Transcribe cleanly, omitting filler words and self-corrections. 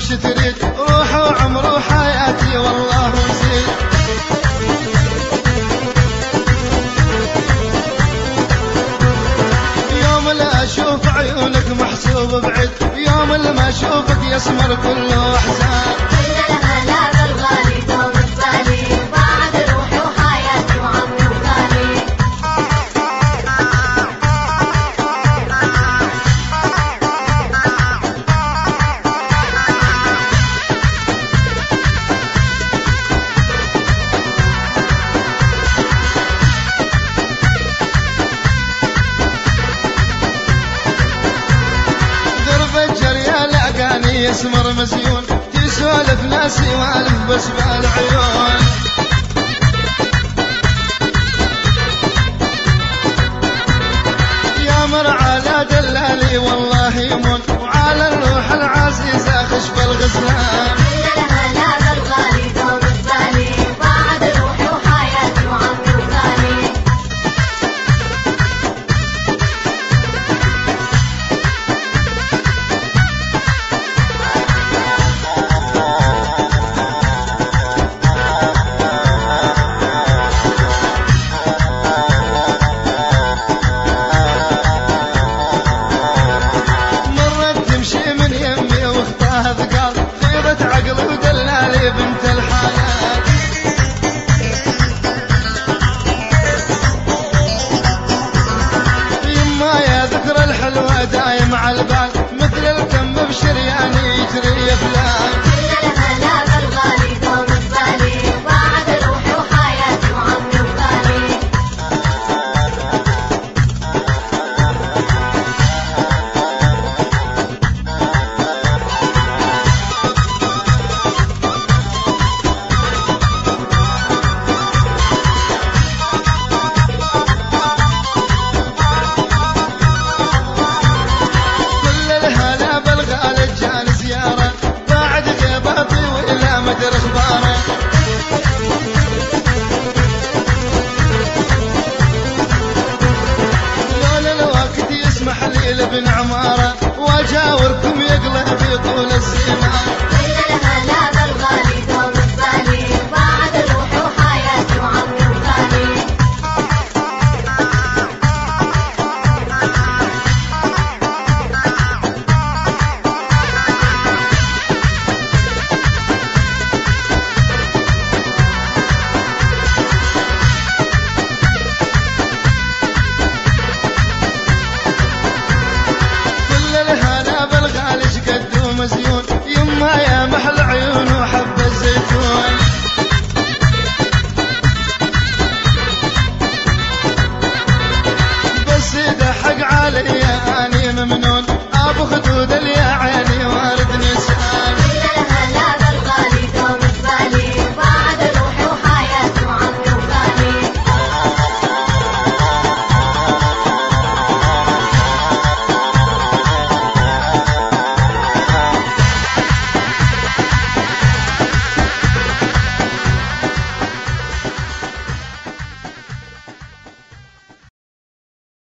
تريد روح وعمر وحياتي والله وزيد. يوم لا اشوف عيونك محسوب بعد، يوم اللي ما اشوفك يسمر كله احزان. كل الهلا بالغالي دوم الثاني، بعد روحي وحياتي وعمري وغالي. يسمر مزيون تسولف ناسي والف بس بالعيون. يا مرعى لا دلالي والله يمون، وعلى الروح العزيزة خشب الغزلان. كل الهلا بالغالي دوم الثاني، بعد روحي وحياتي وعمري وغالي. عقل ودلالي بنت الحلال. يما يا ذكرى الحلوة دايم على البال، مثل الكم بشرياني يجري فلان. كل الهلا بالغالي دوم الثاني، بعد روحي وحياتي وعمري وغالي. ابن عمارة واجاوركم يقلب طول الزمان. كل الهلا بالغالي دوم الثاني، بعد روحي وحياتي وعمري وغالي. مزيون يما يا